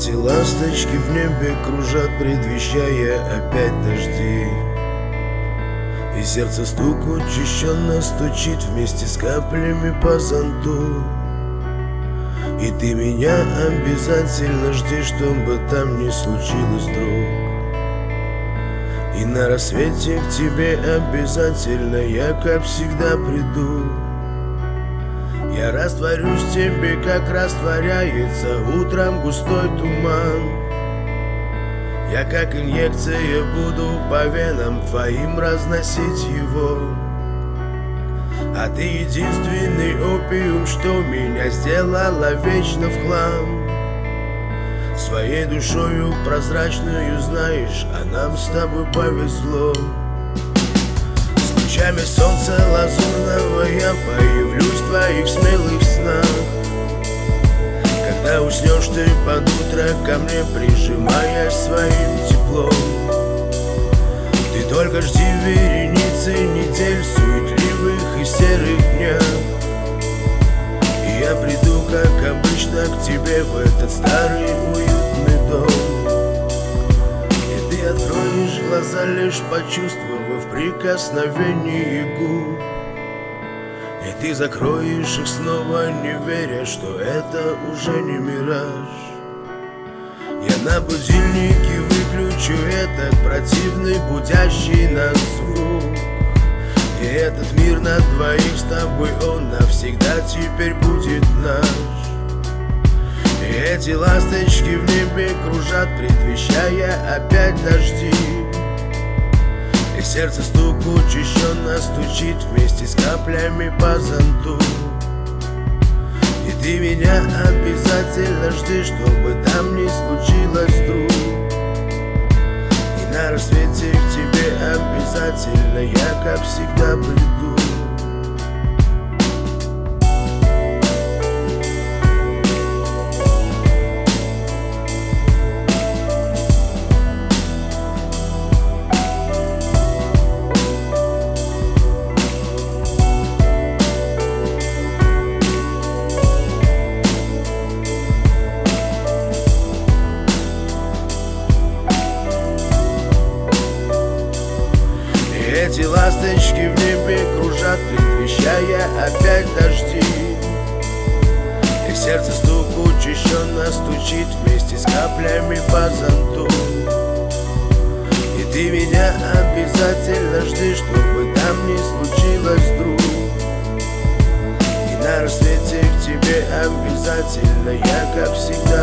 Эти ласточки в небе кружат, предвещая опять дожди. И сердце стук учащенно стучит вместе с каплями по зонту. И ты меня обязательно жди, что бы там ни случилось, друг. И на рассвете к тебе обязательно я, как всегда, приду. Я растворюсь в тебе, как растворяется утром густой туман. Я как инъекция буду по венам твоим разносить его. А ты единственный опиум, что меня сделала вечно в хлам. Своей душою прозрачную, знаешь, а нам с тобой повезло. С лучами солнца лазурного я появлюсь в твоих смелых снах. Когда уснешь ты под утро ко мне, прижимаясь своим теплом. Ты только жди вереницы недель суетливых и серых дня. И я приду, как обычно, к тебе в этот старый уютный дом. И ты откроешь глаза, лишь почувствовав прикосновение губ. И ты закроешь их снова, не веря, что это уже не мираж. Я на будильнике выключу этот противный будящий нас звук. И этот мир на двоих с тобой, он навсегда теперь будет наш. И эти ласточки в небе кружат, предвещая опять дожди. И сердце стук учащенно стучит вместе с каплями по зонту. И ты меня обязательно жди, что бы там ни случилось, друг. И на рассвете к тебе обязательно я, как всегда, приду. Эти ласточки в небе кружат, предвещая опять дожди. И сердце стук учащенно стучит вместе с каплями по зонту. И ты меня обязательно жди, что бы там ни случилось, друг. И на рассвете к тебе обязательно я, как всегда,